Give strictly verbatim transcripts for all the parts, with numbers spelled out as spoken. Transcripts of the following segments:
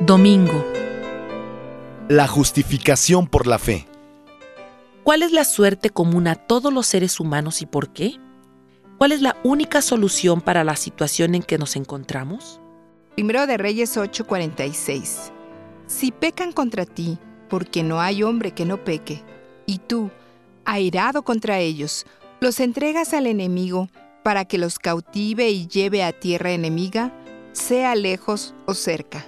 Domingo. La justificación por la fe. ¿Cuál es la suerte común a todos los seres humanos y por qué? ¿Cuál es la única solución para la situación en que nos encontramos? Primero de Reyes ocho cuarenta y seis. Si pecan contra ti, porque no hay hombre que no peque, y tú, airado contra ellos, los entregas al enemigo para que los cautive y lleve a tierra enemiga, sea lejos o cerca.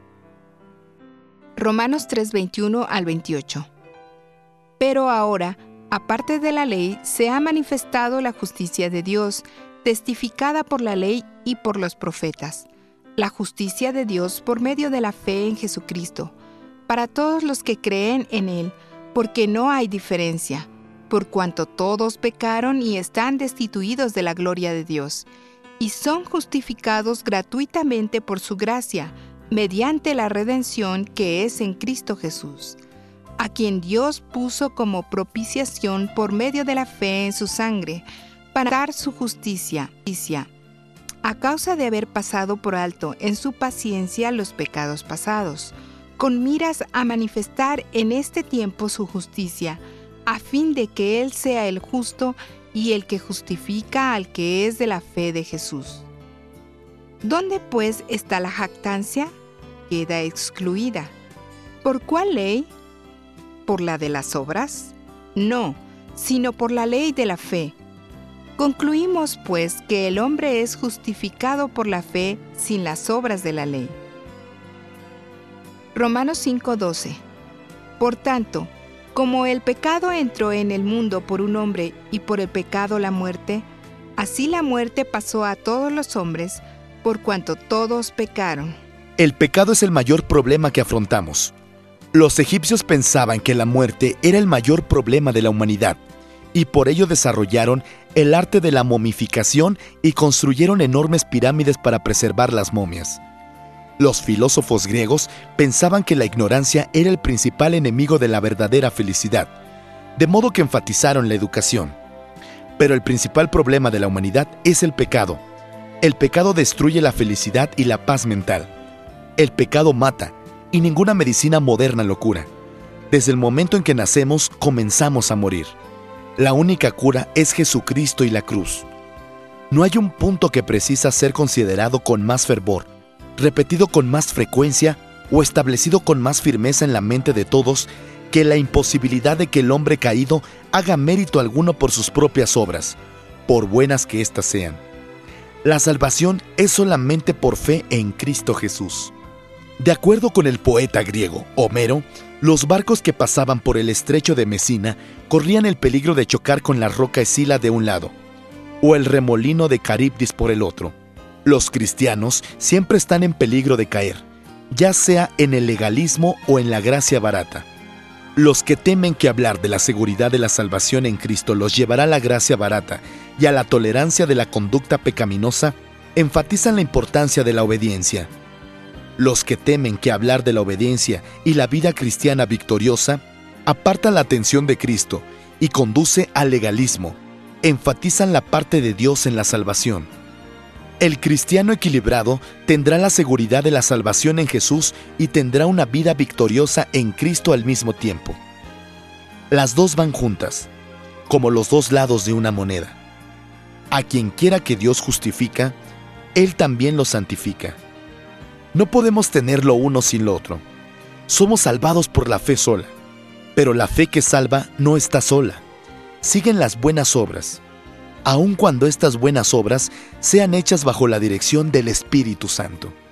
Romanos tres veintiuno al veintiocho. Pero ahora, aparte de la ley, se ha manifestado la justicia de Dios, testificada por la ley y por los profetas. La justicia de Dios por medio de la fe en Jesucristo, para todos los que creen en Él, porque no hay diferencia, por cuanto todos pecaron y están destituidos de la gloria de Dios, y son justificados gratuitamente por su gracia, mediante la redención que es en Cristo Jesús, a quien Dios puso como propiciación por medio de la fe en su sangre, para dar su justicia, a causa de haber pasado por alto en su paciencia los pecados pasados, con miras a manifestar en este tiempo su justicia, a fin de que Él sea el justo y el que justifica al que es de la fe de Jesús. ¿Dónde pues está la jactancia? Queda excluida. ¿Por cuál ley? ¿Por la de las obras? No, sino por la ley de la fe. Concluimos, pues, que el hombre es justificado por la fe sin las obras de la ley. Romanos cinco doce. Por tanto, como el pecado entró en el mundo por un hombre y por el pecado la muerte, así la muerte pasó a todos los hombres, por cuanto todos pecaron. El pecado es el mayor problema que afrontamos. Los egipcios pensaban que la muerte era el mayor problema de la humanidad, y por ello desarrollaron el arte de la momificación y construyeron enormes pirámides para preservar las momias. Los filósofos griegos pensaban que la ignorancia era el principal enemigo de la verdadera felicidad, de modo que enfatizaron la educación. Pero el principal problema de la humanidad es el pecado. El pecado destruye la felicidad y la paz mental. El pecado mata, y ninguna medicina moderna lo cura. Desde el momento en que nacemos, comenzamos a morir. La única cura es Jesucristo y la cruz. No hay un punto que precisa ser considerado con más fervor, repetido con más frecuencia o establecido con más firmeza en la mente de todos que la imposibilidad de que el hombre caído haga mérito alguno por sus propias obras, por buenas que éstas sean. La salvación es solamente por fe en Cristo Jesús. De acuerdo con el poeta griego Homero, los barcos que pasaban por el estrecho de Mesina corrían el peligro de chocar con la roca Escila de un lado, o el remolino de Caribdis por el otro. Los cristianos siempre están en peligro de caer, ya sea en el legalismo o en la gracia barata. Los que temen que hablar de la seguridad de la salvación en Cristo los llevará a la gracia barata y a la tolerancia de la conducta pecaminosa, enfatizan la importancia de la obediencia. Los que temen que hablar de la obediencia y la vida cristiana victoriosa apartan la atención de Cristo y conduce al legalismo, enfatizan la parte de Dios en la salvación. El cristiano equilibrado tendrá la seguridad de la salvación en Jesús y tendrá una vida victoriosa en Cristo al mismo tiempo. Las dos van juntas, como los dos lados de una moneda. A quien quiera que Dios justifica, Él también lo santifica. No podemos tener lo uno sin lo otro. Somos salvados por la fe sola, pero la fe que salva no está sola. Siguen las buenas obras, aun cuando estas buenas obras sean hechas bajo la dirección del Espíritu Santo.